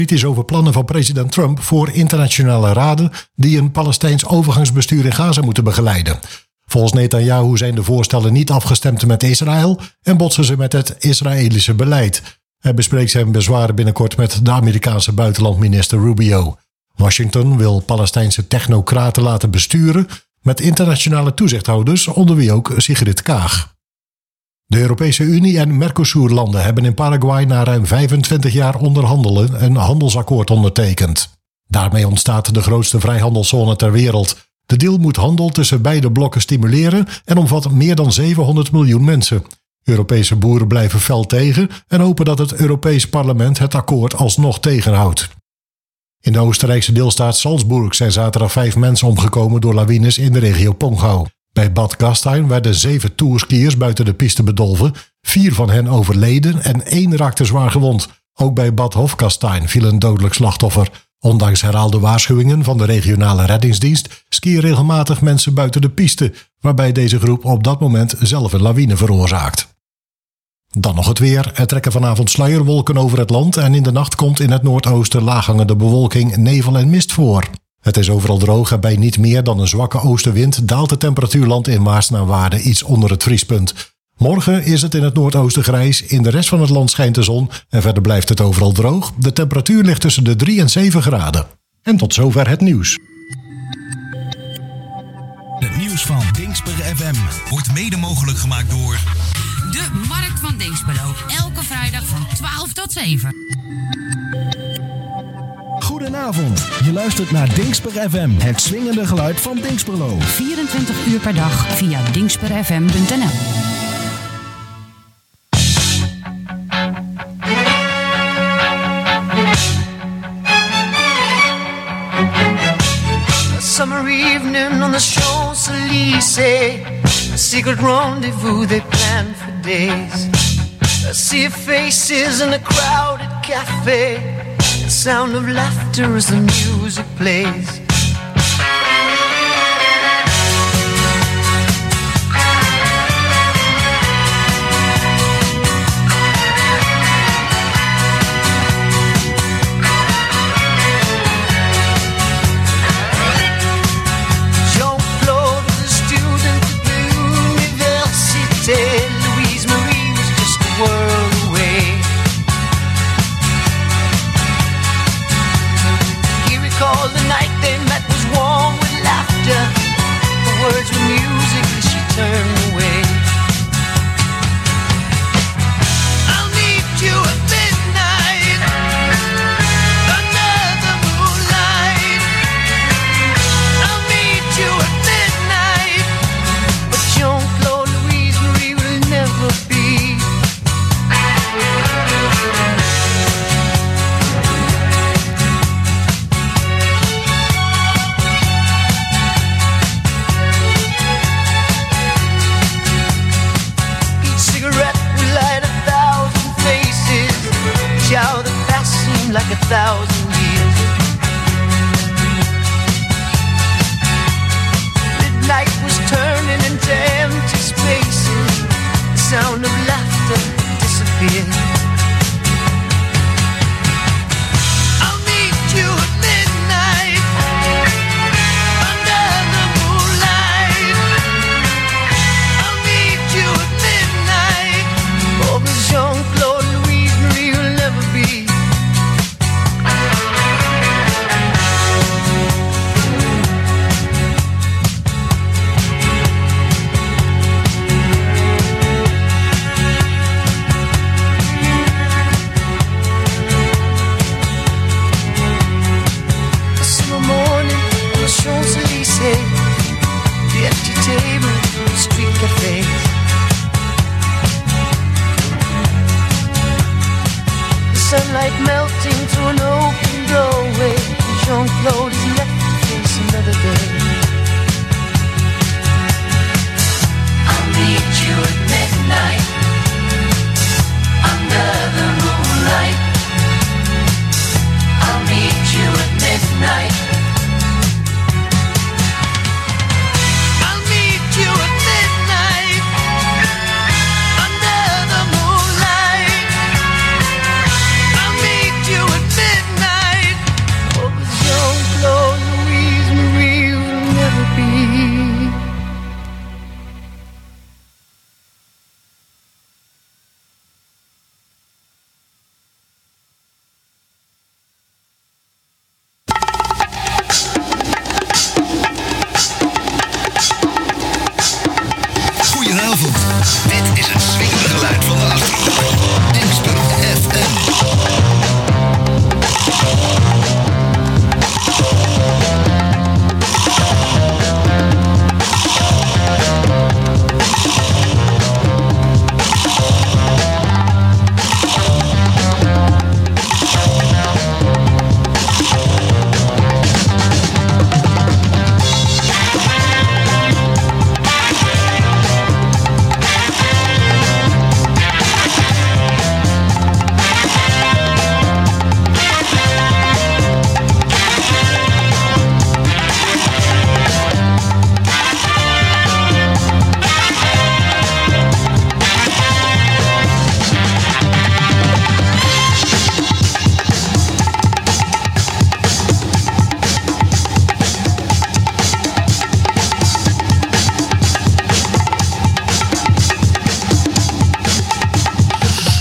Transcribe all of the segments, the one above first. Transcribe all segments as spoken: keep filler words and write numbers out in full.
Kritisch over plannen van president Trump voor internationale raden die een Palestijns overgangsbestuur in Gaza moeten begeleiden. Volgens Netanyahu zijn de voorstellen niet afgestemd met Israël en botsen ze met het Israëlische beleid. Hij bespreekt zijn bezwaren binnenkort met de Amerikaanse buitenlandminister Rubio. Washington wil Palestijnse technocraten laten besturen met internationale toezichthouders, onder wie ook Sigrid Kaag. De Europese Unie en Mercosur-landen hebben in Paraguay na ruim vijfentwintig jaar onderhandelen een handelsakkoord ondertekend. Daarmee ontstaat de grootste vrijhandelszone ter wereld. De deal moet handel tussen beide blokken stimuleren en omvat meer dan zevenhonderd miljoen mensen. Europese boeren blijven fel tegen en hopen dat het Europees Parlement het akkoord alsnog tegenhoudt. In de Oostenrijkse deelstaat Salzburg zijn zaterdag vijf mensen omgekomen door lawines in de regio Pongau. Bij Bad Gastein werden zeven tourskiers buiten de piste bedolven, vier van hen overleden en één raakte zwaar gewond. Ook bij Bad Hofgastein viel een dodelijk slachtoffer. Ondanks herhaalde waarschuwingen van de regionale reddingsdienst skiën regelmatig mensen buiten de piste, waarbij deze groep op dat moment zelf een lawine veroorzaakt. Dan nog het weer. Er trekken vanavond sluierwolken over het land en in de nacht komt in het noordoosten laaghangende bewolking, nevel en mist voor. Het is overal droog en bij niet meer dan een zwakke oostenwind daalt de temperatuur landinwaarts naar waarde iets onder het vriespunt. Morgen is het in het noordoosten grijs, in de rest van het land schijnt de zon en verder blijft het overal droog. De temperatuur ligt tussen de drie en zeven graden. En tot zover het nieuws. Het nieuws van Dingsper F M wordt mede mogelijk gemaakt door de Markt van Dinxperlo. Elke vrijdag van twaalf tot zeven. Goedenavond, je luistert naar Dingsper F M, het swingende geluid van Dinxperlo. vierentwintig uur per dag via dingsper f m punt n l. Summer evening on the Champs-Élysées, a secret rendezvous they planned for days. A sea of faces in a crowded cafe, the sound of laughter as the music plays. Louise Marie was just a world away. He recalled the night they met was warm with laughter. The words were music as she turned away. I'll meet you at midnight under the moonlight. I'll meet you at midnight, but Jean-Claude never be. Each cigarette will light a thousand faces. Each hour that passed seemed like a thousand years. Midnight was turning into empty spaces. The sound of laughter disappeared. I'll meet you at midnight under the moonlight. I'll meet you at midnight. Oh, but Jean-Claude Louise Marie will never be.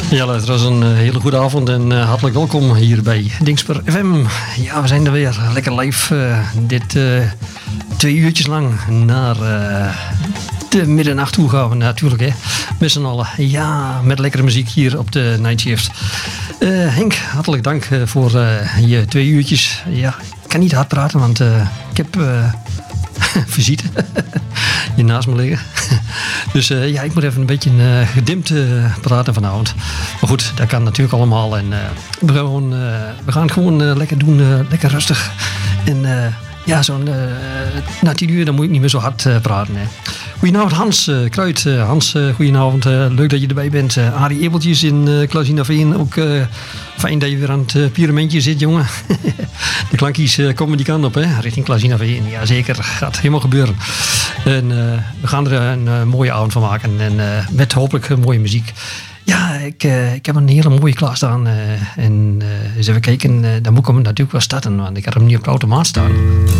Ja, het was een uh, hele goede avond en uh, hartelijk welkom hier bij Dingsper F M. Ja, we zijn er weer lekker live. Uh, dit uh, twee uurtjes lang naar uh, de middernacht toe gaan we natuurlijk, hè. Met z'n allen. Ja, met lekkere muziek hier op de Night Shift. Uh, Henk, hartelijk dank uh, voor uh, je twee uurtjes. Ja, ik kan niet hard praten, want uh, ik heb... Uh, visite hier naast me liggen. Dus uh, ja, ik moet even een beetje uh, gedimd uh, praten vanavond. Maar goed, dat kan natuurlijk allemaal. En uh, we, gaan gewoon, uh, we gaan het gewoon uh, lekker doen, uh, lekker rustig. En uh, ja, zo'n uh, na tien uur dan moet ik niet meer zo hard uh, praten. Hè. Goedenavond Hans uh, Kruid. Uh, Hans, uh, goedenavond. Uh, leuk dat je erbij bent. Uh, Arie Ebeltjes in uh, Klazinaveen. Ook uh, fijn dat je weer aan het uh, pyramentje zit, jongen. De klankjes uh, komen die kant op, hè, richting Klazinaveen. Ja, zeker. Gaat helemaal gebeuren. En uh, we gaan er een uh, mooie avond van maken. En uh, met hopelijk uh, mooie muziek. Ja, ik, uh, ik heb een hele mooie klaarstaan. Uh, en uh, eens even kijken. Uh, dan moet ik hem natuurlijk wel starten. Want ik heb hem niet op de automaat staan.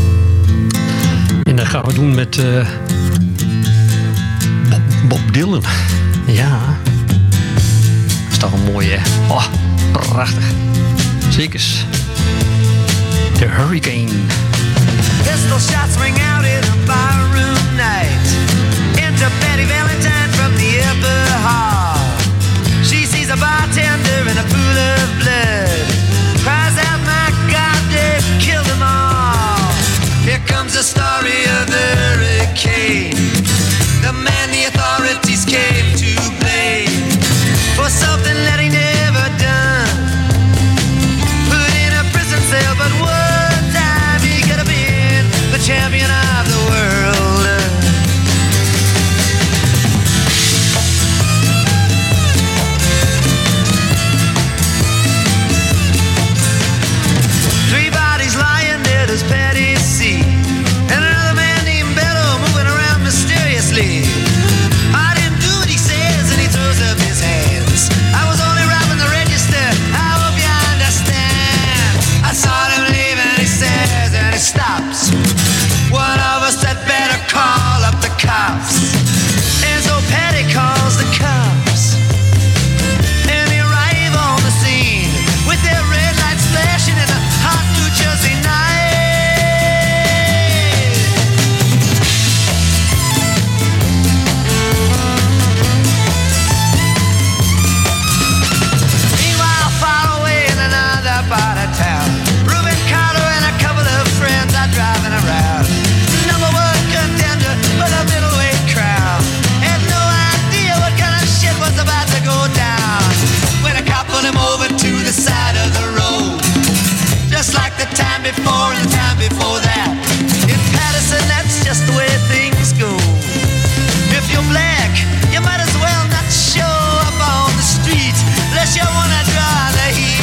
En dat gaan we doen met... Uh, Bob, Bob Dylan. Ja. Dat is toch een mooie, hè? Oh, prachtig. Zekers. The Hurricane. Pistol shots ring out in a barroom night. Into Betty Valentine from the upper hall. She sees a bartender in a pool of blood. Cries out, my God, they've killed them all. Here comes the story of the hurricane. The man the authorities came to blame for something that he never done. Put in a prison cell, but one time he could have been the champion of the world. Three bodies lying dead as Patty C. And another man named Bello moving around mysteriously. I didn't do what he says, and he throws up his hands. I was only robbing the register, I hope you understand. I saw him leave and he says, and he stops. One of us had better call up the cops. And so Patty calls the cops. And they arrive on the scene with their red lights flashing in a hot New Jersey night. Meanwhile, far away in another part of town, Reuben Carter and a couple of friends are driving around. Number one contender for the middleweight crowd. Had no idea what kind of shit was about to go down when a cop pulled him over to the side of the road. Just like the time before and the time before that. In Patterson, that's just the way things go. If you're black, you might as well not show up on the street unless you wanna draw the heat.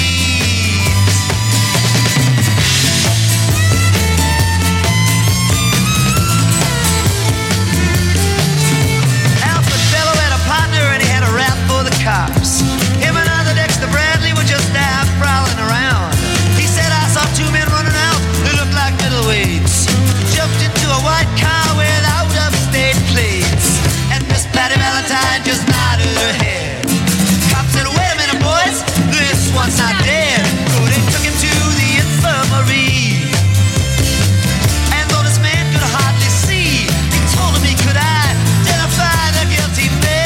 Alfred Bello had a partner and he had a rap for the cops. Him and other Dexter Bradley were just out prowling around. He said, I saw two men running out who looked like middleweights. Jumped into a white car without upstate plates. And Miss Patty Valentine just nodded her head. Cops said, wait a minute, boys, this one's not dead. So they took him to the infirmary. And though this man could hardly see, he told him he could identify the guilty man.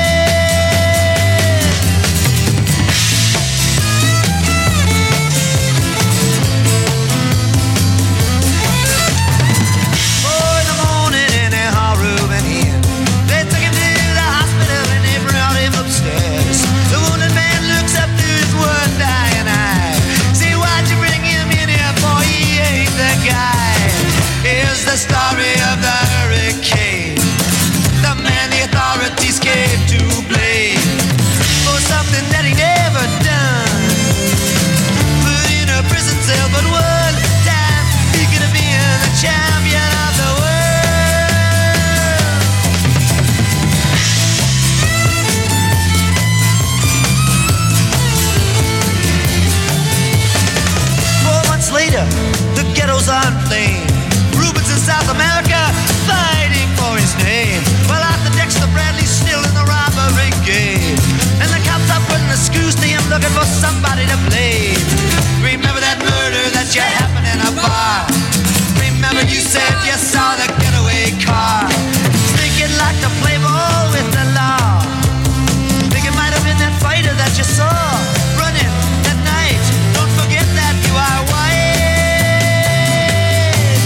Four in the morning in a hall room and in. They took him to the hospital and they brought him upstairs. The wounded man looks up to his one dying eye. Say, why'd you bring him in here, boy? He ain't the guy. Here's the story of the hurricane. The man the authorities came to blame for something that he never done. Put in a prison cell, but one time he could have been the champion of the world. Four months later, the ghetto's on flame. Rubens in South America fighting for his name. Well, Arthur Dexter Bradley's still in the robbery game. And the cops are looking for somebody to blame. Remember that murder that you happened in a bar. Remember you said you saw the getaway car. Think you'd like to play ball with the law. Think it might have been that fighter that you saw running that night. Don't forget that you are white.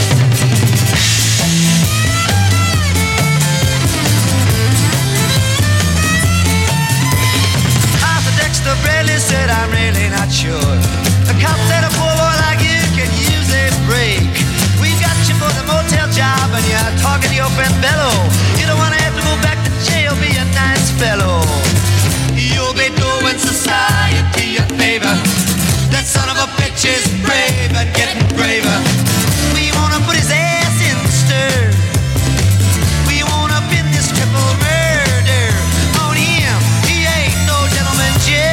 Arthur Dexter Bradley said, I'm really not sure. The cop said a poor boy like you can use a break. We got you for the motel job and you're talking to your friend Bello. You don't want to have to go back to jail, be a nice fellow. You'll be doing society a favor. That son of a bitch is brave and getting braver. We want to put his ass in the stir. We want to pin this triple murder on him. He ain't no gentleman jail.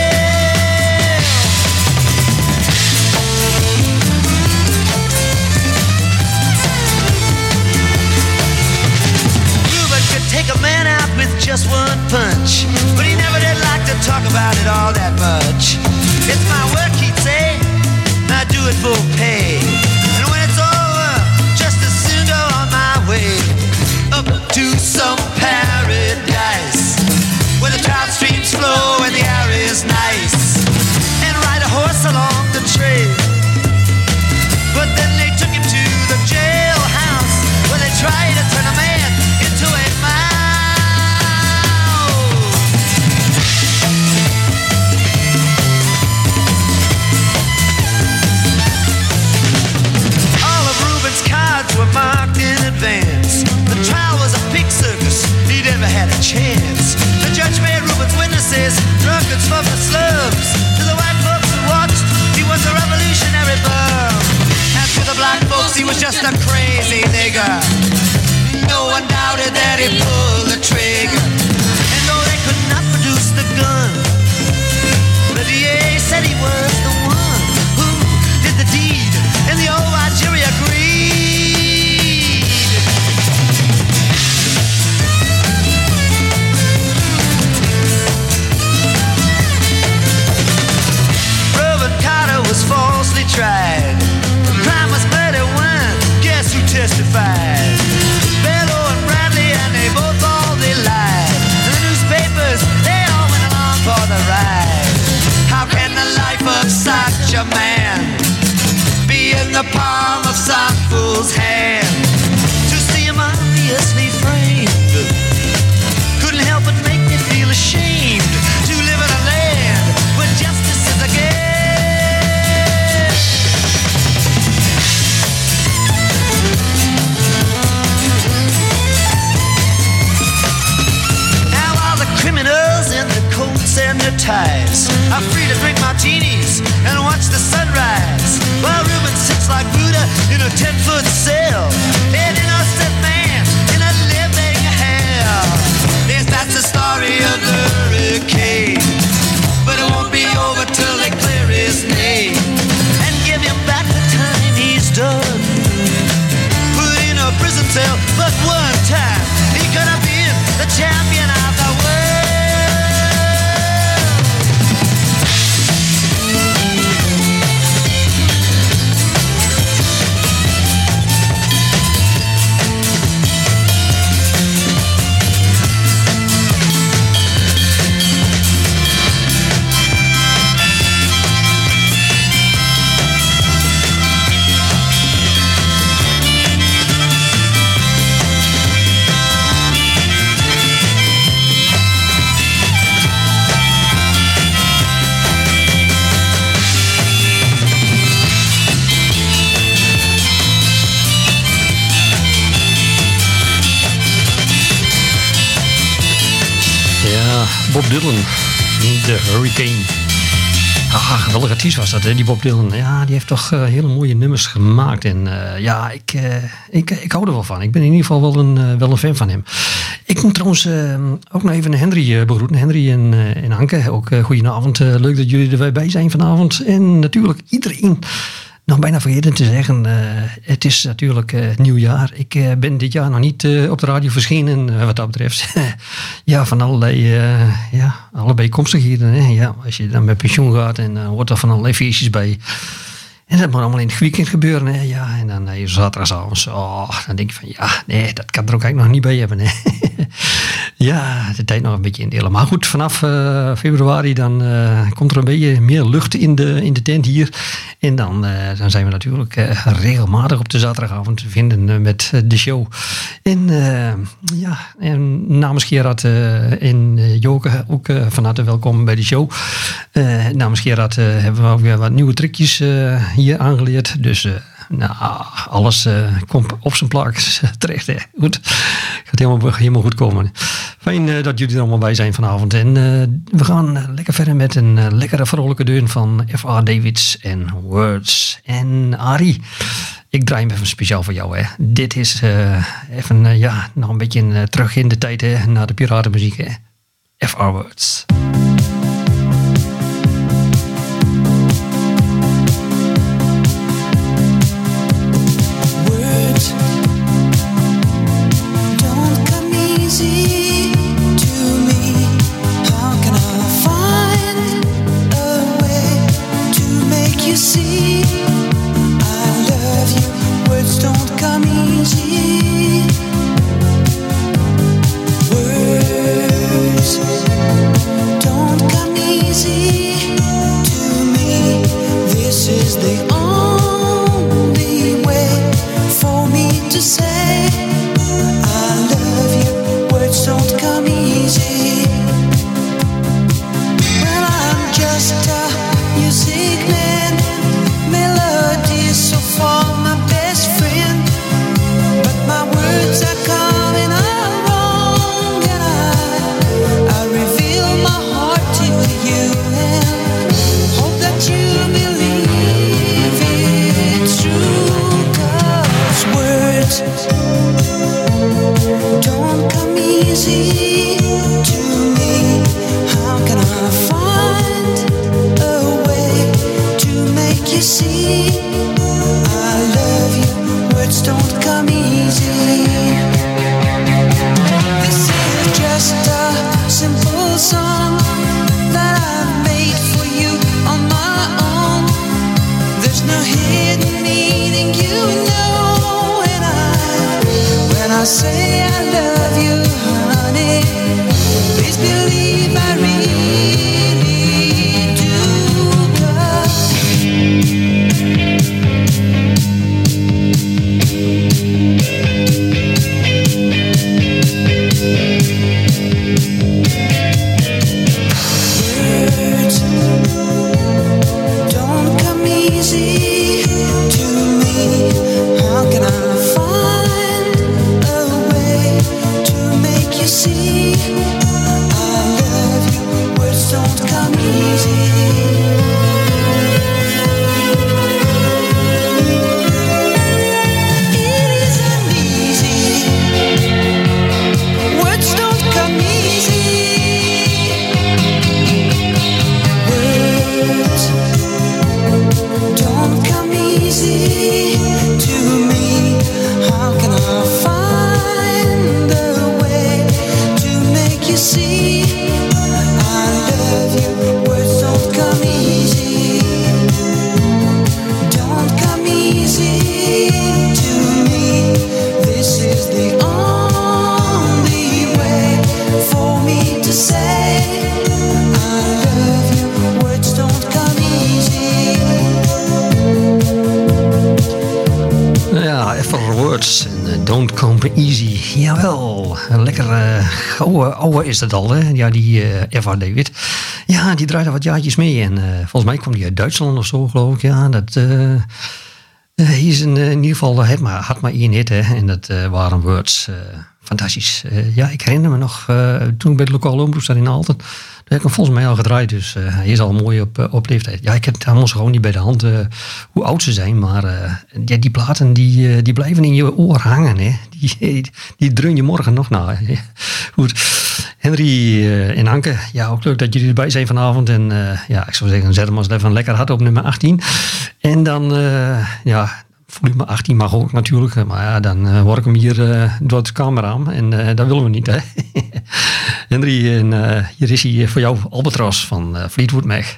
Take a man out with just one punch, but he never did like to talk about it all that much. It's my work, he'd say, I do it for pay. And when it's over, just as soon go on my way up to some paradise where the trout streams flow and the air is nice, and ride a horse along the trail. But then they took him to the jailhouse where they tried to turn a man into a mouse. All of Reuben's cards were marked in advance. The trial was a pig circus, he never had a chance. The judge made Reuben's witnesses drunkards from the slums. To the white folks who watched, he was a revolutionary bum. And to the black folks, he was just a crazy nigger. No one doubted that he pulled the trigger. And though they could not produce the gun, the D A said he was the one who did the deed, and the old white jury agreed. Reuben Carter was falsely tried. The crime was murder one. Guess who testified? Bello and Bradley, and they both all they lied. The newspapers, they all went along for the ride. How can the life of such a man be in the palm of some fool's hand? To see him obviously framed couldn't help but make me feel ashamed to live in a land where justice is a game. Criminals in their coats and their ties are free to drink martinis and watch the sunrise, while Reuben sits like Buddha in a ten-foot cell, an innocent man in a living hell. Yes, that's the story of the hurricane, but it won't be over till they clear his name and give him back the time he's done. Put in a prison cell, but one time he could have been the champion of the world. Bob Dylan, The Hurricane. Ah, geweldig artiest was dat, hè, die Bob Dylan. Ja, die heeft toch uh, hele mooie nummers gemaakt. En uh, ja, ik, uh, ik, ik hou er wel van. Ik ben in ieder geval wel een, uh, wel een fan van hem. Ik moet trouwens uh, ook nog even Henry uh, begroeten. Henry en, uh, en Anke, ook uh, goedenavond. Uh, leuk dat jullie er bij zijn vanavond. En natuurlijk iedereen nog bijna vergeten te zeggen. Uh, het is natuurlijk uh, nieuwjaar. Ik uh, ben dit jaar nog niet uh, op de radio verschenen uh, wat dat betreft. ja, van allerlei, uh, ja, allerlei komstigheden. Hè? Ja, als je dan met pensioen gaat en uh, wordt er van allerlei feestjes bij. En dat moet allemaal in het weekend gebeuren. Hè? Ja, en dan uh, zaterdagavond. Oh, dan denk je van ja, nee, dat kan er ook eigenlijk nog niet bij hebben. Hè? ja, de tijd nog een beetje indelen. Maar goed, vanaf uh, februari dan uh, komt er een beetje meer lucht in de, in de tent hier. En dan, uh, dan zijn we natuurlijk uh, regelmatig op de zaterdagavond te vinden uh, met uh, de show. En uh, ja, en namens Gerard uh, en uh, Joke ook uh, van harte welkom bij de show. Uh, namens Gerard uh, hebben we ook weer wat nieuwe trucjes uh, hier aangeleerd. Dus... Uh, Nou, alles uh, komt op zijn plak terecht. Hè. Goed. Gaat helemaal, helemaal goed komen. Fijn uh, dat jullie er allemaal bij zijn vanavond. En uh, we gaan uh, lekker verder met een uh, lekkere vrolijke deun van F R Davids en Words. En Arie, ik draai hem even speciaal voor jou. Hè. Dit is uh, even uh, ja, nog een beetje uh, terug in de tijd hè, naar de piratenmuziek. Hè. F R Words. Easy, jawel. Lekker uh, oude, oude is het al, hè? Ja, die uh, F R David. Ja, die draaide wat jaartjes mee. En uh, volgens mij kwam die uit Duitsland of zo, geloof ik. Ja, dat uh, uh, is in, uh, in ieder geval, het maar, had maar één hit, hè? En dat uh, waren Words. Uh, fantastisch. Uh, ja, ik herinner me nog, uh, toen ik bij de lokale omroep zat in Aalten, toen heb ik hem volgens mij al gedraaid, dus uh, hij is al mooi op, uh, op leeftijd. Ja, ik heb helemaal gewoon niet bij de hand uh, hoe oud ze zijn, maar uh, ja, die platen die, uh, die blijven in je oor hangen. Hè. Die, die dreun je morgen nog na. Goed. Henry uh, en Anke, ja, ook leuk dat jullie erbij zijn vanavond. En uh, ja, ik zou zeggen, zet hem ons even lekker hard op nummer achttien. En dan, uh, ja, volume achttien mag ook natuurlijk. Maar ja, dan uh, word ik hem hier uh, door de kamer aan. En uh, dat willen we niet, hè. Henry, en uh, hier is hij voor jou, Albatros van uh, Fleetwood Mac.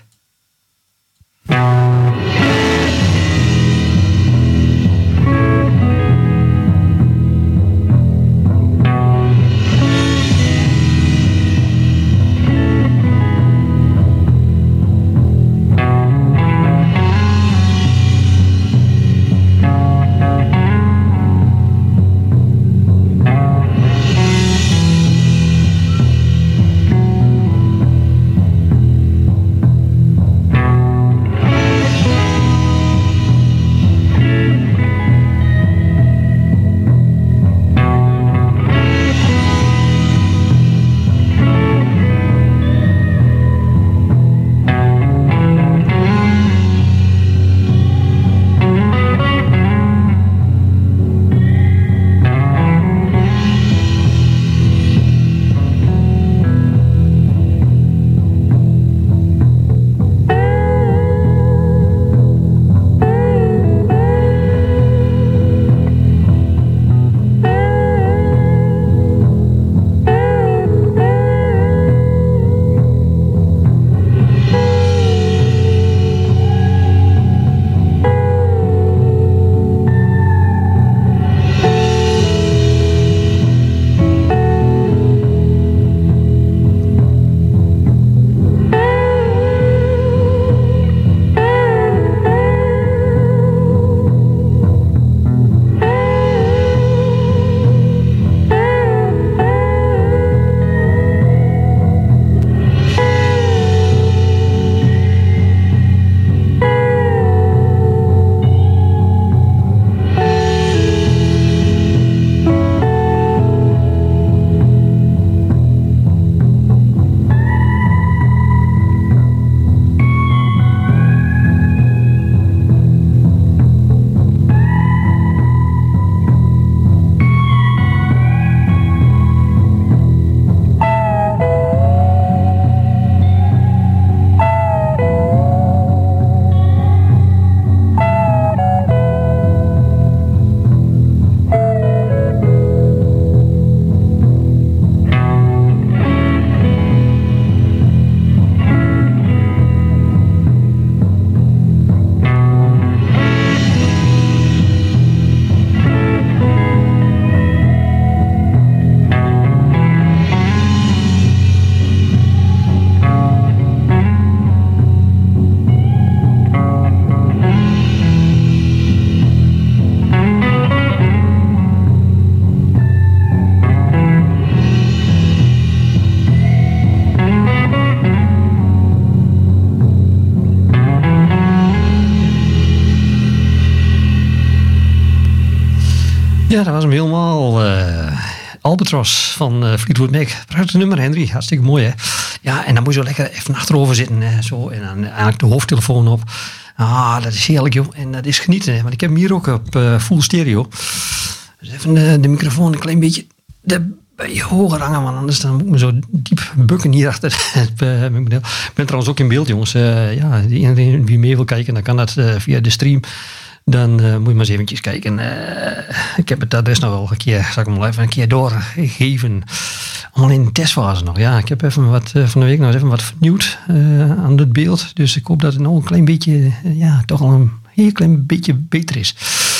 Ja, dat was hem helemaal. Uh, Albatros van uh, Fleetwood Mac. Prachtig nummer, Henry. Hartstikke mooi, hè? Ja, en dan moet je zo lekker even achterover zitten. Hè, zo, en dan eigenlijk de hoofdtelefoon op. Ah, dat is heerlijk, joh. En dat is genieten, hè. Want ik heb hem hier ook op uh, full stereo. Dus even uh, de microfoon een klein beetje erbij hoger hangen, want anders dan moet ik me zo diep bukken hier achter het uh, model. Ik ben trouwens ook in beeld, jongens. Uh, ja, iedereen wie mee wil kijken, dan kan dat uh, via de stream. Dan uh, moet je maar eens eventjes kijken. Uh, ik heb het adres nog wel een keer, zal ik hem wel even een keer doorgeven. Allemaal in de testfase nog. Ja, ik heb even wat uh, van de week nog even wat vernieuwd uh, aan het beeld. Dus ik hoop dat het nog een klein beetje, uh, ja, toch al een heel klein beetje beter is.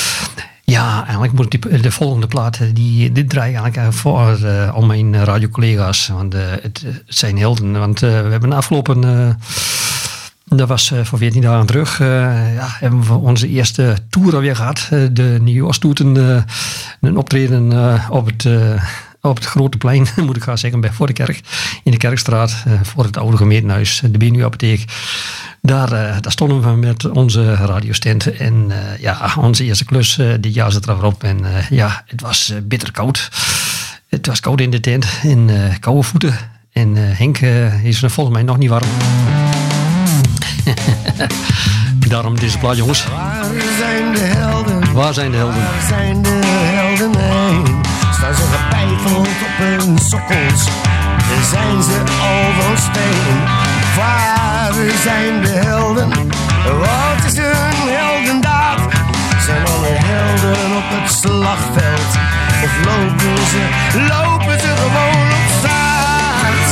Ja, eigenlijk moet ik die, de volgende plaat, die, dit draai ik eigenlijk voor uh, al mijn radiocollega's. Want uh, het, het zijn helden. Want uh, we hebben de afgelopen... Uh, Dat was uh, voor veertien dagen terug. Uh, ja, hebben we onze eerste tour alweer gehad. Uh, de Nieuwjaarsstoeten. Uh, een optreden uh, op, het, uh, op het Grote Plein, moet ik gaan zeggen, bij voor de kerk. In de Kerkstraat, uh, voor het oude gemeentehuis, de B N U-apotheek. Daar, uh, daar stonden we met onze radiostand. En uh, ja, onze eerste klus, uh, dit jaar zit erop. En uh, ja, het was uh, bitter koud. Het was koud in de tent. En uh, koude voeten. En uh, Henk uh, is volgens mij nog niet warm. Daarom deze plaat, jongens. Waar zijn de helden? Waar zijn de helden? Waar zijn de helden heen? Staan ze gepeiteld op hun sokkels? zijn ze al van steen. Waar zijn de helden? Wat is hun heldendaad? Zijn alle helden op het slagveld? Of lopen ze, lopen ze gewoon op straat?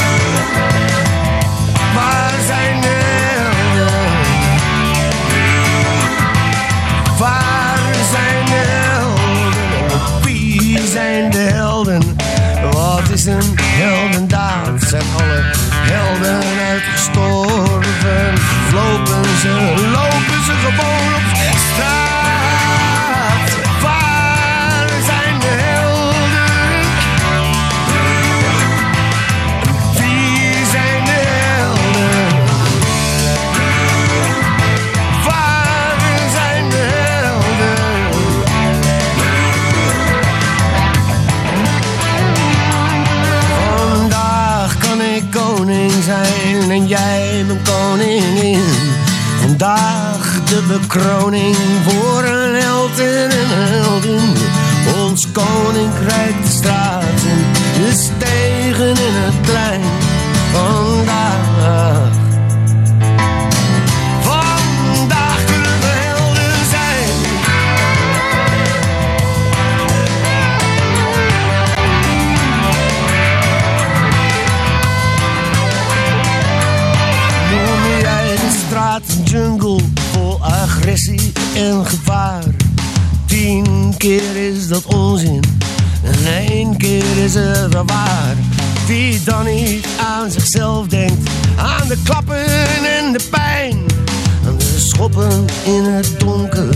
Waar zijn de helden? Waar zijn de helden? Wie zijn de helden? Wat is een heldendaad? Zijn alle helden uitgestorven? Of lopen ze, lopen ze gewoon op straat? Waar zijn de helden? Wie zijn de helden? Waar zijn de helden? Vandaag kan ik koning zijn en jij mijn koningin. Vandaag de bekroning voor een held en een heldin. Ons koninkrijk de straten, de stegen in het plein. Vandaag, vandaag kunnen we helden zijn. Noem jij de straat een jungle vol agressie en gevaar? Tien keer is dat onzin en één keer is het wel waar. Wie dan niet aan zichzelf denkt, aan de klappen en de pijn, aan de schoppen in het donker.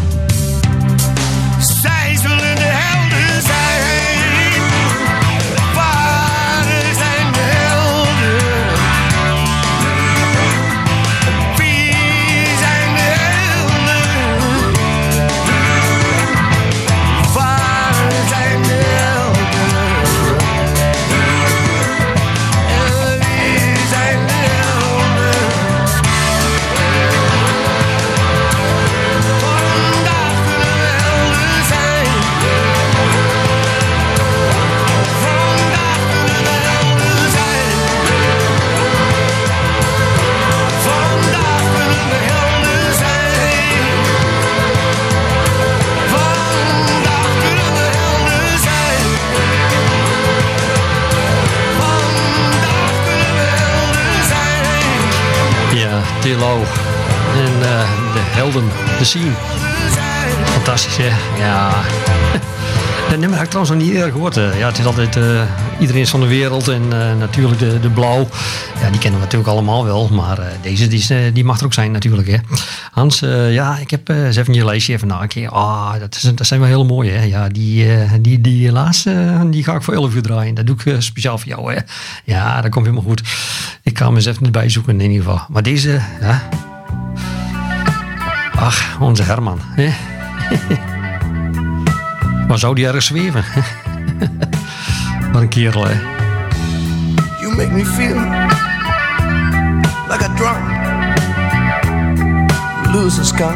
Zij zullen de helden zijn. Waar zijn de helden? Wie zijn de helden? Waar zijn de helden? En wie zijn de helden? Vandaag kunnen we helden zijn. Vandaag kunnen we helden zijn. Vandaag kunnen we helden zijn. Vandaag kunnen we helden zijn. Vandaag kunnen we helden zijn. Ja, Tillo en uh, de helden, de scene. Fantastisch, hè? Ja. Dat nummer heb ik trouwens nog niet eerder gehoord. Uh, ja, het is altijd uh, iedereen is van de wereld en uh, natuurlijk de, de blauw. Ja, die kennen we natuurlijk allemaal wel. Maar uh, deze die, is, uh, die mag er ook zijn natuurlijk, hè. Hans, uh, ja, ik heb uh, eens even je lijstje even nakijken. Ah, oh, dat, is, dat zijn wel hele mooie, hè. Ja, die, uh, die, die laatste, uh, die ga ik voor elf uur draaien. Dat doe ik uh, speciaal voor jou, hè. Ja, dat komt helemaal goed. Ik ga hem eens even erbij zoeken in ieder geval. Maar deze, ja. Ach, onze Herman, hè. Waar zou die ergens zweven? Wat een kerel, hè. You make me feel like a drunk loser's car.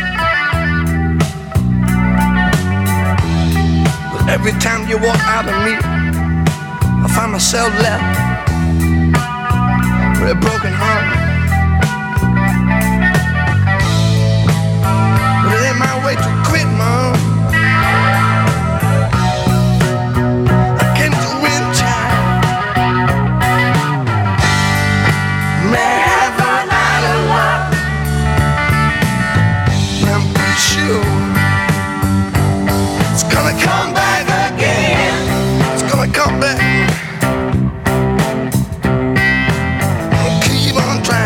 But every time you walk out of me, I find myself left with a broken heart. But it ain't my way to quit, Mom. It's gonna come back again. It's gonna come back. I'll keep on trying.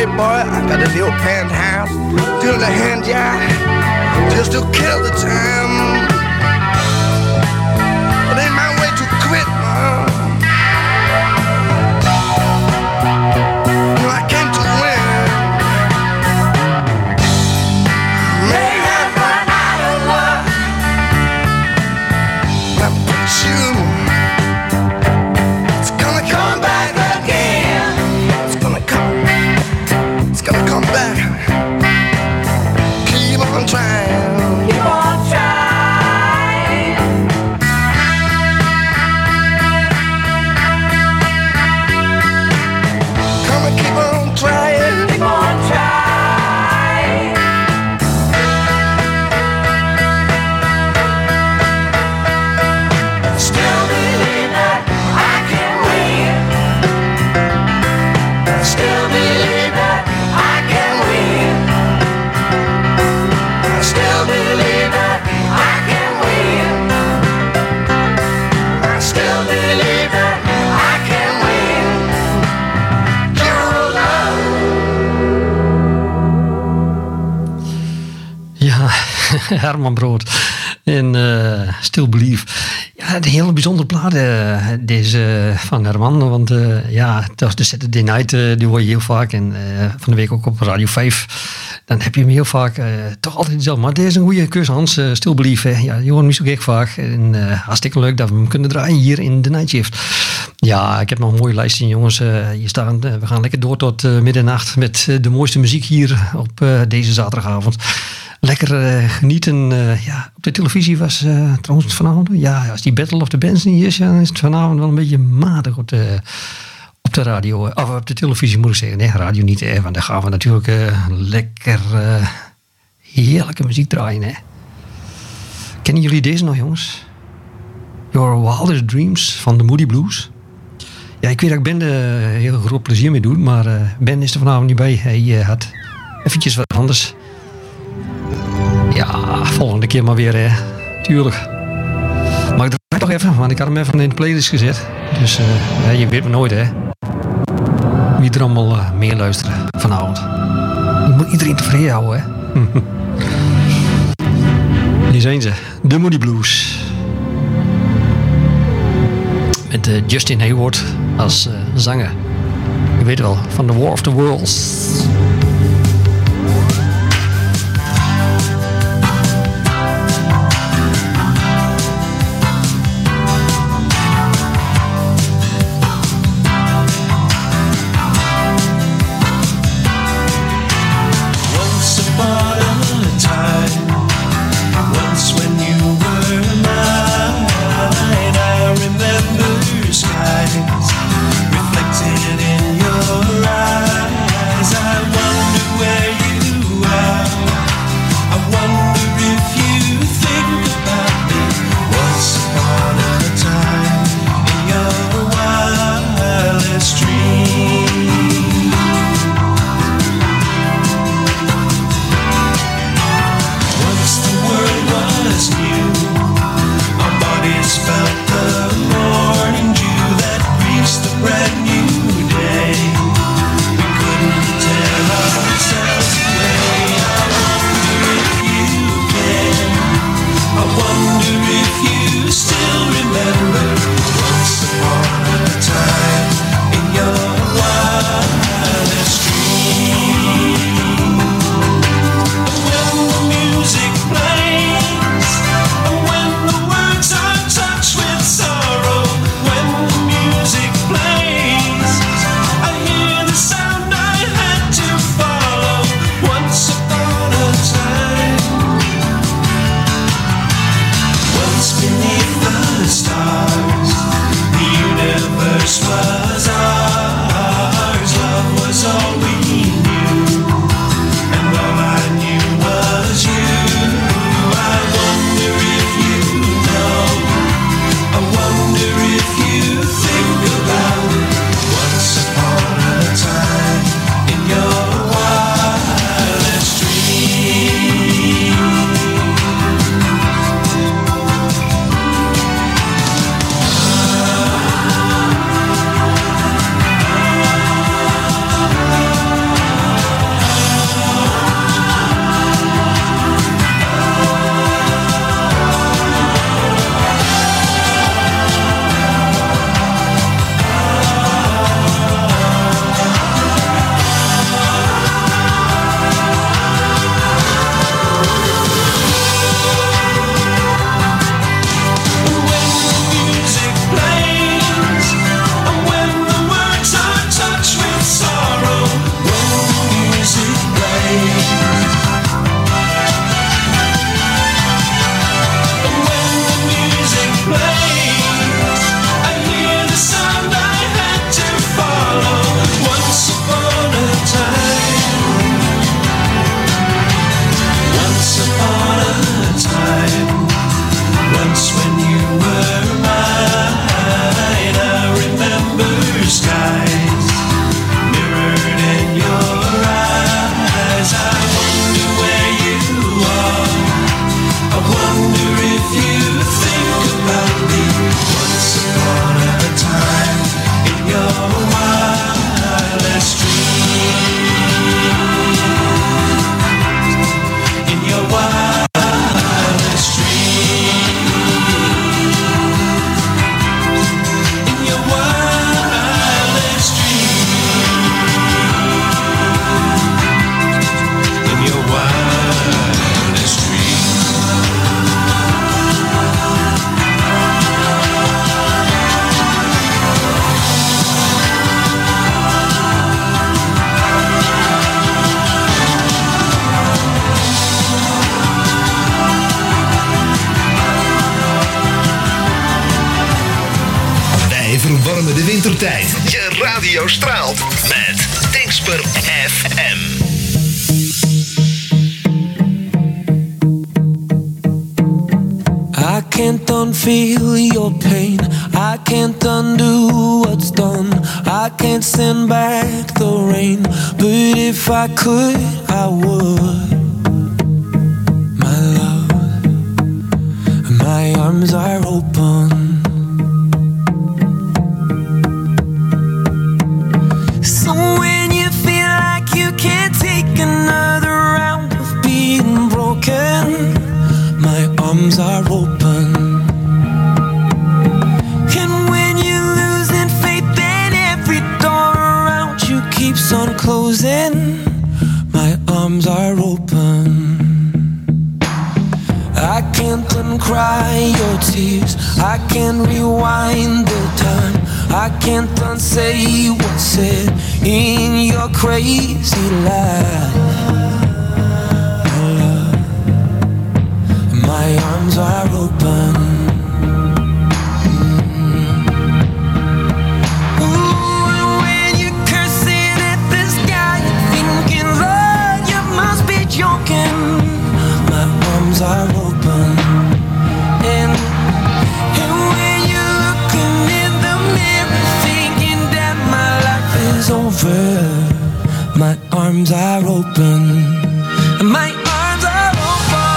boy, I got a little penthouse, doing the hand job, just to kill the time. It ain't my way to quit, man. No, I came to win. May have run out of luck. I'm pretty sure it's gonna come back again. It's gonna come. It's gonna come back. Keep on trying. Keep on trying. Come and keep on trying. Keep on trying. Still believe that I can win. Still believe that I can win. I still believe that I can win. I still believe that I can win. Your love. Ja, Herman Brood. En uh, Still Believe. Ja, een hele bijzondere plaat uh, deze van Herman. Want uh, ja, dat is de Saturday Night, uh, die hoor je heel vaak. En uh, van de week ook op Radio vijf. Dan heb je hem heel vaak, uh, toch altijd hetzelfde. Maar deze is een goede keuze, Hans. Uh, Still Believe. Hè. Ja, je hoort hem niet zo gek vaak. En uh, hartstikke leuk dat we hem kunnen draaien hier in de Night Shift. Ja, ik heb nog een mooie lijst in, jongens. Uh, hier staan, uh, we gaan lekker door tot uh, middernacht met uh, de mooiste muziek hier op uh, deze zaterdagavond. Lekker uh, genieten. Uh, ja, op de televisie was uh, trouwens vanavond. Ja, als die Battle of the Bands niet is, ja, dan is het vanavond wel een beetje matig op de, op de radio. Of op de televisie moet ik zeggen. Nee, radio niet. Hè, want daar gaan we natuurlijk uh, lekker uh, heerlijke muziek draaien. Hè. Kennen jullie deze nog, jongens? Your Wildest Dreams van de Moody Blues. Ja, ik weet dat ik Ben er uh, heel groot plezier mee doe. Maar uh, Ben is er vanavond niet bij. Hij uh, had eventjes wat anders. Ja, volgende keer maar weer, hè. Tuurlijk. Maar ik draai toch even, want ik had hem even in de playlist gezet. Dus uh, ja, je weet me nooit, hè. Wie er allemaal uh, mee luisteren vanavond. Je moet iedereen tevreden houden, hè. Hier zijn ze, de Moody Blues. Met uh, Justin Hayward als uh, zanger. Je weet wel, van The War of the Worlds. Reflected in your eyes, I warme de wintertijd. Je radio straalt met Dingsper F M. I can't unfeel your pain. I can't undo what's done. I can't send back the rain. But if I could, I would. My love, my arms are open. So when you feel like you can't take another round of being broken, my arms are open. And when you're losing faith and every door around you keeps on closing, my arms are open. I can't uncry your tears, I can't rewind the time, I can't unsay what's said in your crazy life. My arms are open. Mm. Ooh, and when you're cursing at the sky, thinking, Lord, you must be joking. My arms are open. And, and when you're looking in the mirror, thinking that my life is over, my arms are open. My arms are open.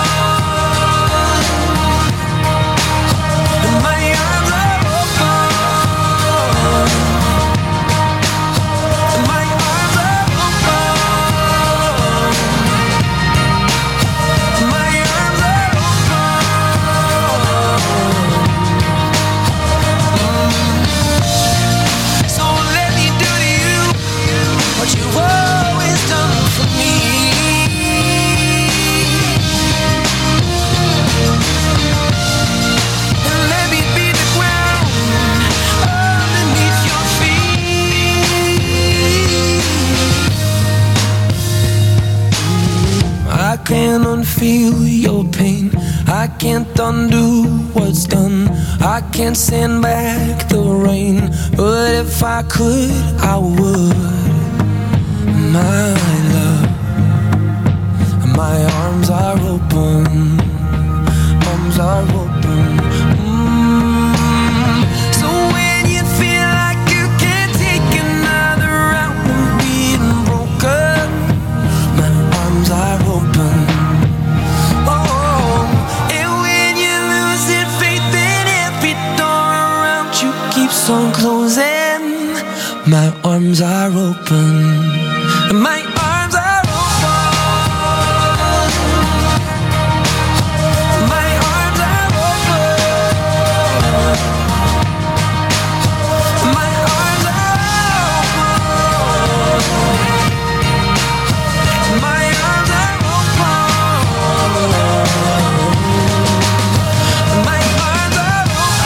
I can't unfeel your pain, I can't undo what's done, I can't send back the rain, but if I could, I would. My love, my arms are open, arms are open. Mm. So when you feel like you can't take another round of being broken, my arms are open. Oh, and when you're losing faith in every door around you keeps on closing, my arms are open. My arms are open. My arms are open. My arms are open. My arms are open. My arms are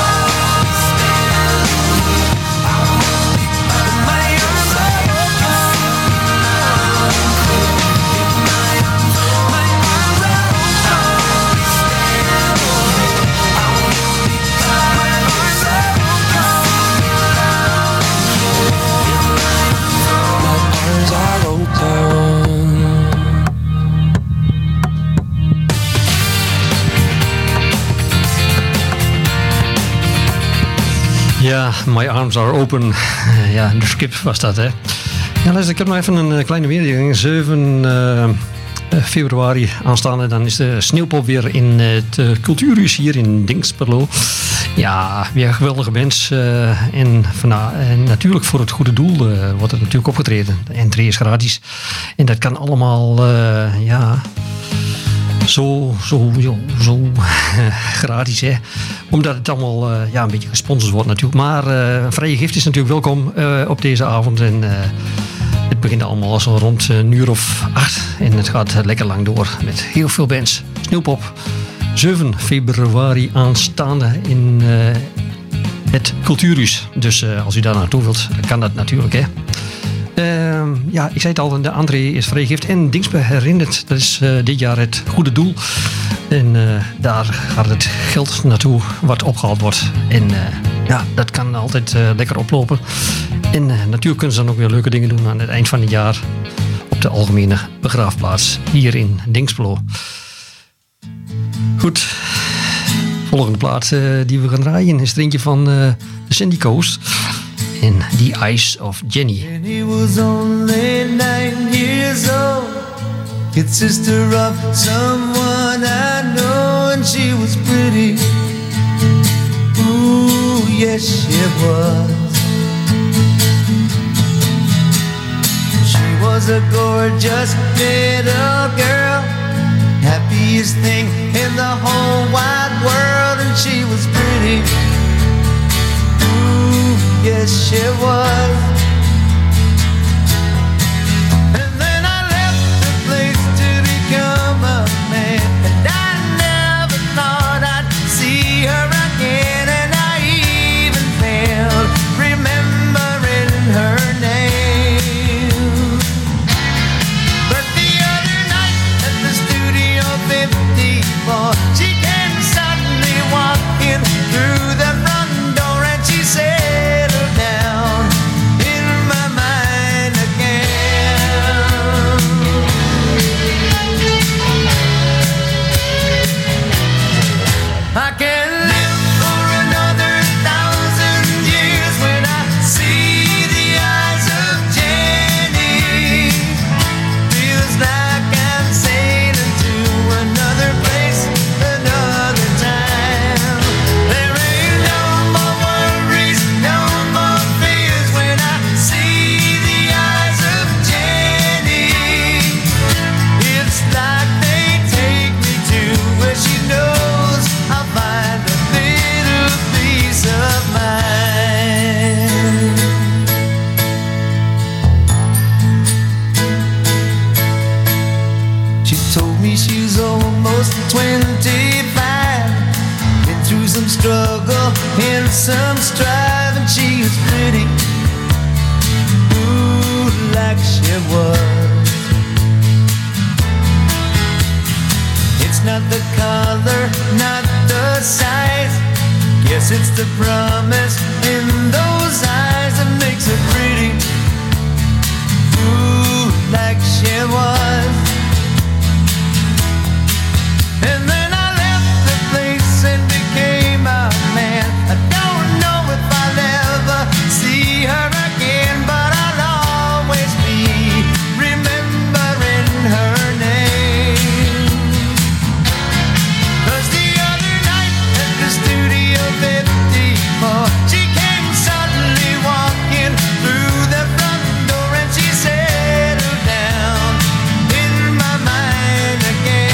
Ja, My Arms Are Open. Ja, de Skip was dat, hè. Ja, luister, ik heb nog even een kleine mededeling. zeven uh, februari aanstaande, dan is de Sneeuwpop weer in het uh, Cultuurhuis hier in Dingsperlo. Ja, weer een geweldige bands. Uh, en, van, en natuurlijk voor het goede doel uh, wordt het natuurlijk opgetreden. De entree is gratis. En dat kan allemaal, uh, ja... Zo, zo, zo, zo gratis, hè. Omdat het allemaal uh, ja, een beetje gesponsord wordt natuurlijk. Maar uh, een vrije gift is natuurlijk welkom uh, op deze avond. En uh, het begint allemaal zo rond een uur of acht. En het gaat lekker lang door met heel veel bands. Sneeuwpop, zeven februari aanstaande in uh, het Cultuurhuis. Dus uh, als u daar naartoe wilt, dan kan dat natuurlijk, hè. Uh, ja, ik zei het al, de André is vrijgeeft en Dingsper herinnert. Dat is uh, dit jaar het goede doel. En uh, daar gaat het geld naartoe wat opgehaald wordt. En uh, ja, dat kan altijd uh, lekker oplopen. En uh, natuurlijk kunnen ze dan ook weer leuke dingen doen aan het eind van het jaar. Op de algemene begraafplaats hier in Dinxperlo. Goed. Volgende plaat uh, die we gaan draaien is er eentje van uh, de Sandy Coast. En The Eyes of Jenny. Jenny was only nine years old. Kid sister of someone I know, and she was pretty. Ooh, yes she was. She was a gorgeous little girl, happiest thing in the whole wide world, and she was pretty. Ooh, yes she was. Some strive, and she was pretty. Ooh, like she was. It's not the color, not the size. Guess it's the promise in those eyes that makes her pretty. Ooh, like she was. And then I left the place and became a man. I don't know if I'll ever see her again, but I'll always be remembering her name. 'Cause the other night at the Studio fifty-four, she came suddenly walking through the front door, and she settled down in my mind again.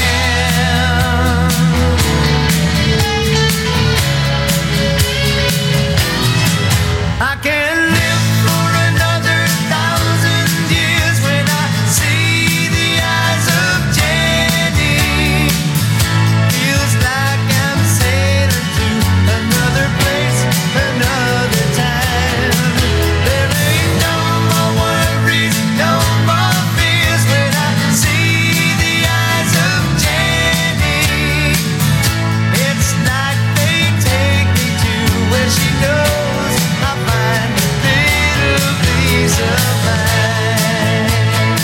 I can live for another thousand years when I see the eyes of Jenny. Feels like I'm sailing to another place, another time. There ain't no more worries, no more fears when I see the eyes of Jenny. It's like they take me to where she knows I'll find a little piece of mind.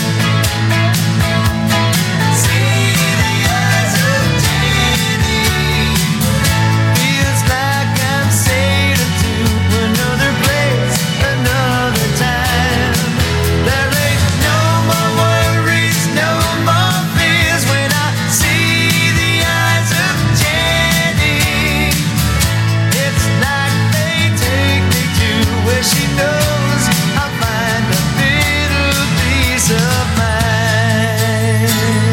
See the eyes of Jenny. Feels like I'm sailing to another place, another time. There ain't no more worries, no more fears when I see the eyes of Jenny. It's like they take me to where she knows I'll find a little piece of mind.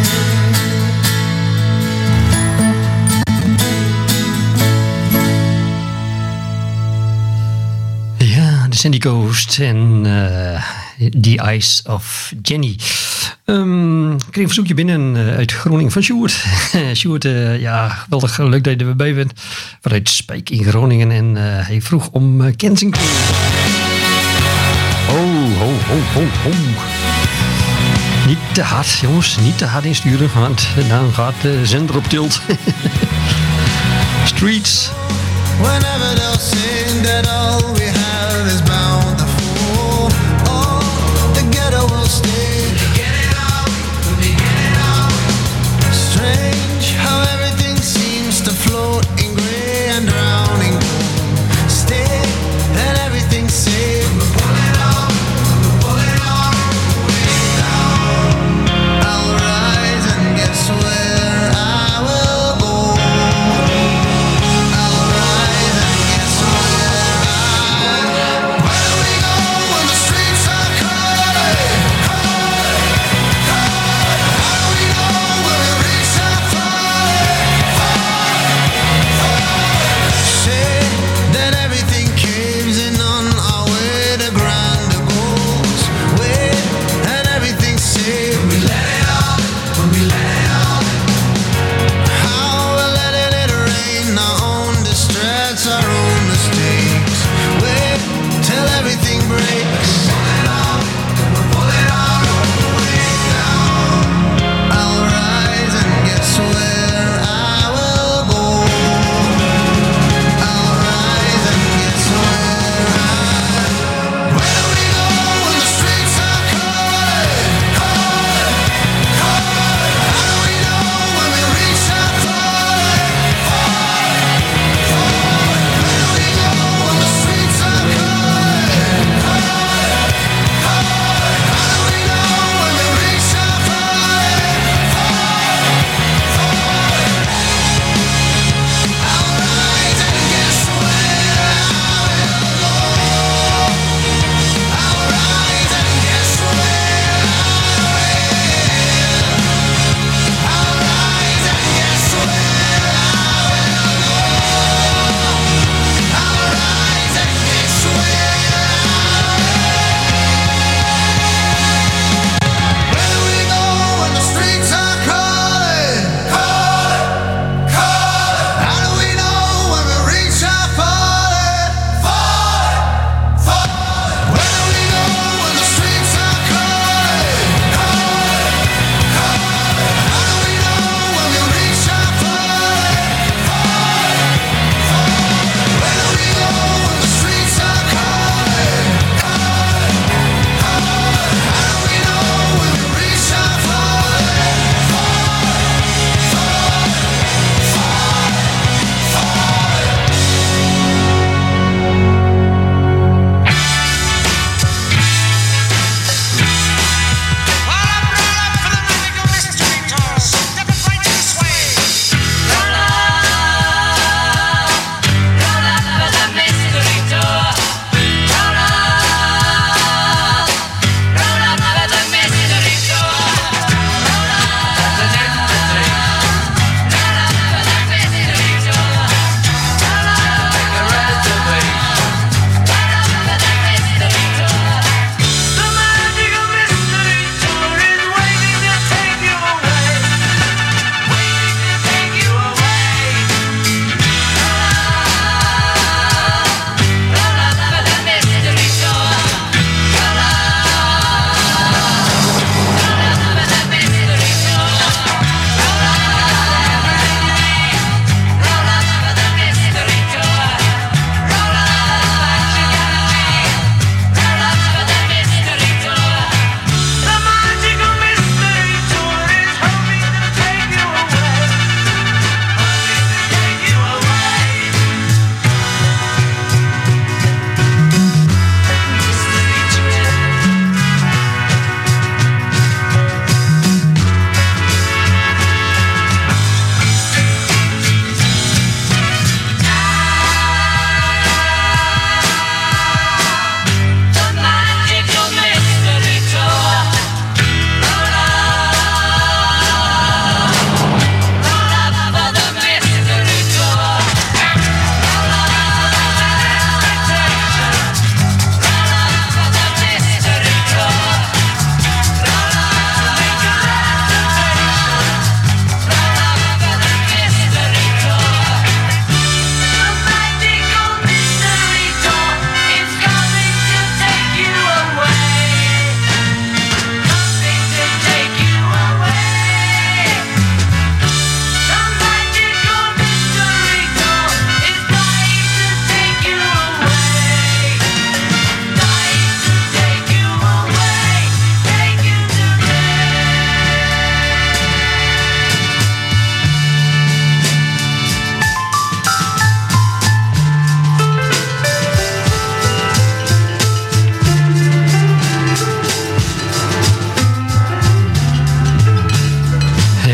Ja, de Sandy Coast en uh, The Eyes of Jenny. Um, ik kreeg een verzoekje binnen uh, uit Groningen van Sjoerd. Sjoerd, uh, ja, geweldig leuk dat je erbij bent. Vanuit Spijk in Groningen. En uh, hij vroeg om uh, Kensington. Ho, ho, ho, ho, ho. Niet te hard, jongens. Niet te hard insturen, want dan gaat de zender op tilt. Streets. Whenever they'll sing that all we have is bound to fall. Oh, the ghetto will stay. We'll be getting out, we'll be getting out. Strange how everything seems to float in grey and drowning gold. Stay and everything's safe. We're pulling out, we're pulling out, way down. I'll rise and guess where I will go. I'll rise and guess where I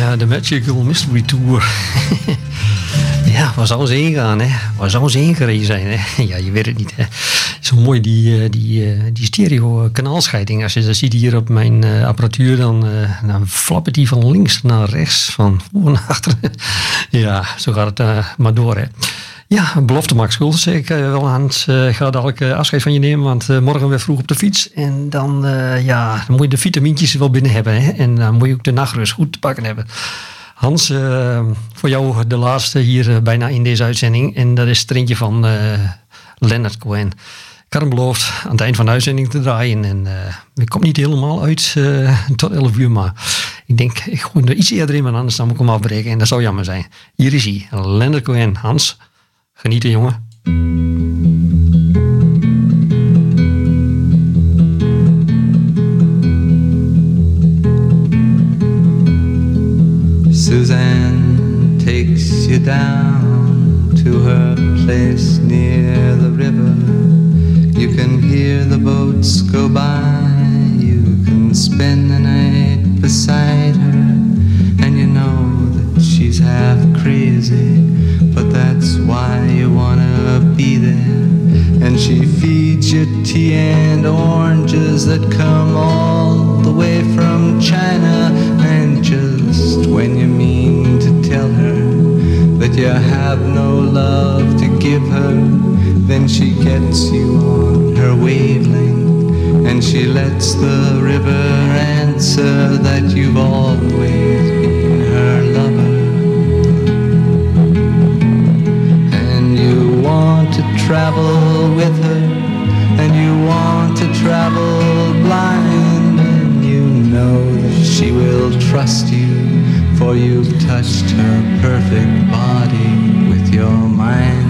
Ja, de Magical Mystery Tour. Ja, waar zou ze heen gaan, hè? Waar zou ze heen gereden zijn, hè? Ja, je weet het niet, hè? Zo mooi, die, die, die stereo-kanaalscheiding. Als je dat ziet hier op mijn uh, apparatuur, dan, uh, dan flappert die van links naar rechts, van voor naar achter. Ja, zo gaat het uh, maar door, hè? Ja, belofte Max Schultz. Ik uh, wel Hans, uh, ga dadelijk uh, afscheid van je nemen, want uh, morgen weer vroeg op de fiets. En dan, uh, ja, dan moet je de vitamintjes wel binnen hebben, hè? En dan moet je ook de nachtrust goed te pakken hebben. Hans, uh, voor jou de laatste hier uh, bijna in deze uitzending. En dat is het eentje van uh, Leonard Cohen. Ik had hem beloofd aan het eind van de uitzending te draaien. En uh, ik kom niet helemaal uit uh, tot elf uur. Maar ik denk, ik gooi er iets eerder in, maar anders dan moet ik hem afbreken. En dat zou jammer zijn. Hier is hij, Leonard Cohen. Hans, genieten jongen. Suzanne takes you down to her place near the river. You can hear the boats go by. You can spend the night beside her. And you know that she's half crazy, but that's why you wanna be there. And she feeds you tea and oranges that come all the way from China. And just when you mean to tell her that you have no love to give her, then she gets you on her wavelength, and she lets the river answer that you've always been her lover. And you want to travel with her, and you want to travel blind, and you know that she will trust you, for you've touched her perfect body with your mind.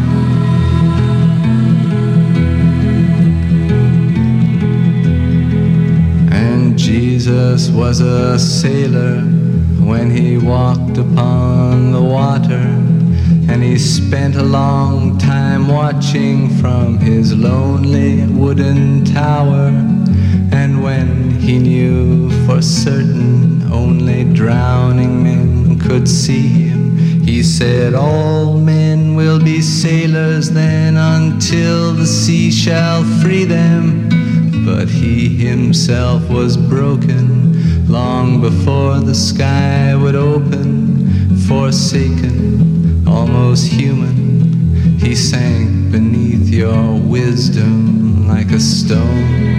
And Jesus was a sailor when he walked upon the water, and he spent a long time watching from his lonely wooden tower. And when he knew for certain only drowning men could see him, he said, all men will be sailors then until the sea shall free them. But he himself was broken long before the sky would open. Forsaken, almost human, he sank beneath your wisdom like a stone.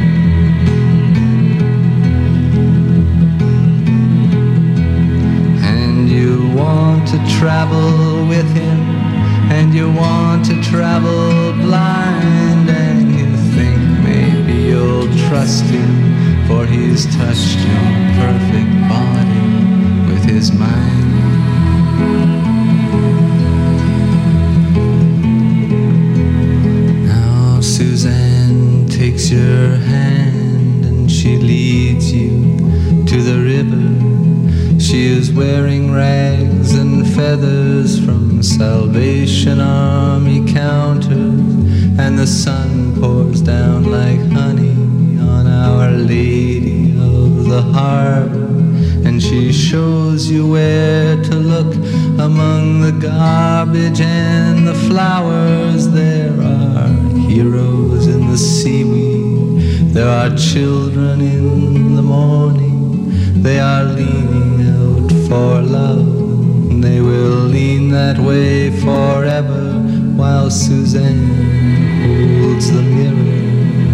To travel with him, and you want to travel blind, and you think maybe you'll trust him, for he's touched your perfect body with his mind. Now Suzanne takes your hand and she leads you to the river. She is wearing rags and feathers from Salvation Army counters, and the sun pours down like honey on Our Lady of the Harbor. And she shows you where to look among the garbage and the flowers. There are heroes in the seaweed, there are children in the morning, they are leaning out for love. They will lean that way forever while Suzanne holds the mirror.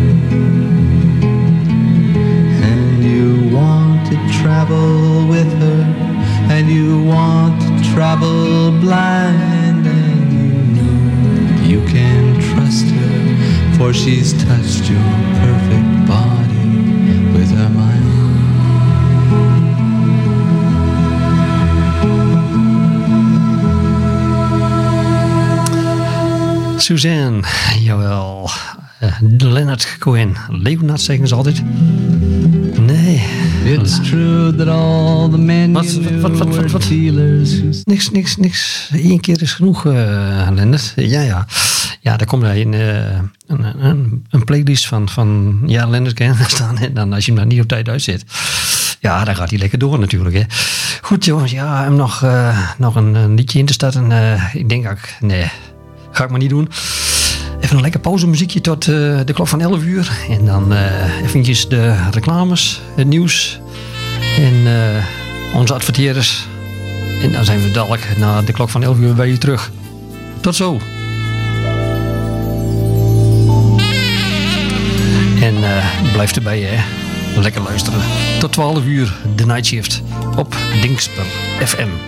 And you want to travel with her, and you want to travel blind, and you know you can trust her, for she's touched your perfect body with her mind. Suzanne, jawel. Uh, Leonard Cohen. Leonard zeggen ze altijd. Nee. It's true that all the men wat, you wat, wat, wat, wat? Niks, niks, niks. Eén keer is genoeg, uh, Leonard. Ja, ja. Ja, daar komt er een, uh, een, een, een playlist van, van ja, Leonard Cohen staan. En dan als je hem daar niet op tijd uitzet. Ja, dan gaat hij lekker door natuurlijk. Hè. Goed jongens, ja, hem nog, uh, nog een, een liedje in te starten. Uh, ik denk ook, nee, ga ik maar niet doen. Even een lekker pauzemuziekje tot uh, de klok van elf uur. En dan uh, eventjes de reclames, het nieuws en uh, onze adverteerders. En dan zijn we dadelijk na de klok van elf uur bij u terug. Tot zo. En uh, blijf erbij, hè. Lekker luisteren. Tot twaalf uur, de Night Shift op Dingsper F M.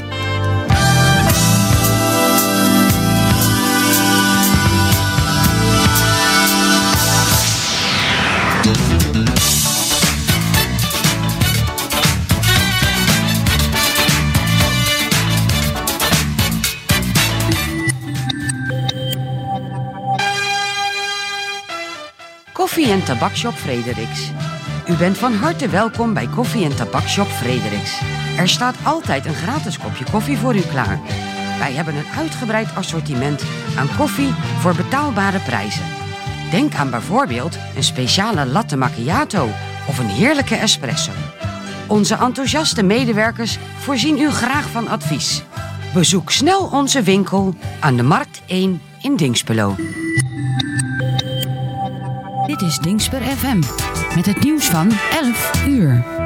Koffie- en Tabakshop Frederiks. U bent van harte welkom bij Koffie- en Tabakshop Frederiks. Er staat altijd een gratis kopje koffie voor u klaar. Wij hebben een uitgebreid assortiment aan koffie voor betaalbare prijzen. Denk aan bijvoorbeeld een speciale latte macchiato of een heerlijke espresso. Onze enthousiaste medewerkers voorzien u graag van advies. Bezoek snel onze winkel aan de Markt één in Dinxperlo. Dit is Dingsper F M met het nieuws van elf uur.